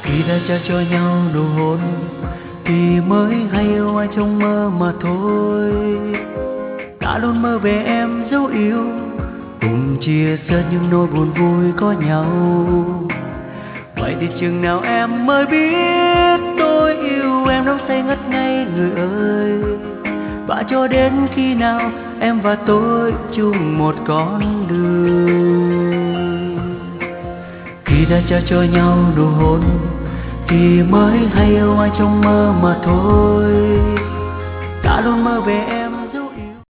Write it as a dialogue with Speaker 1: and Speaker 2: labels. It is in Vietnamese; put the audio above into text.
Speaker 1: Khi đã trao cho nhau nụ hôn thì mới hay yêu ai trong mơ mà thôi. Ta luôn mơ về em dấu yêu, cùng chia sẻ những nỗi buồn vui có nhau. Vậy thì chừng nào em mới biết tôi yêu em đắm say ngất ngây người ơi. Và cho đến khi nào em và tôi chung một con đường. Khi đã trao cho nhau nụ hôn thì mới hay yêu ai trong mơ mà thôi. Ta luôn mơ về em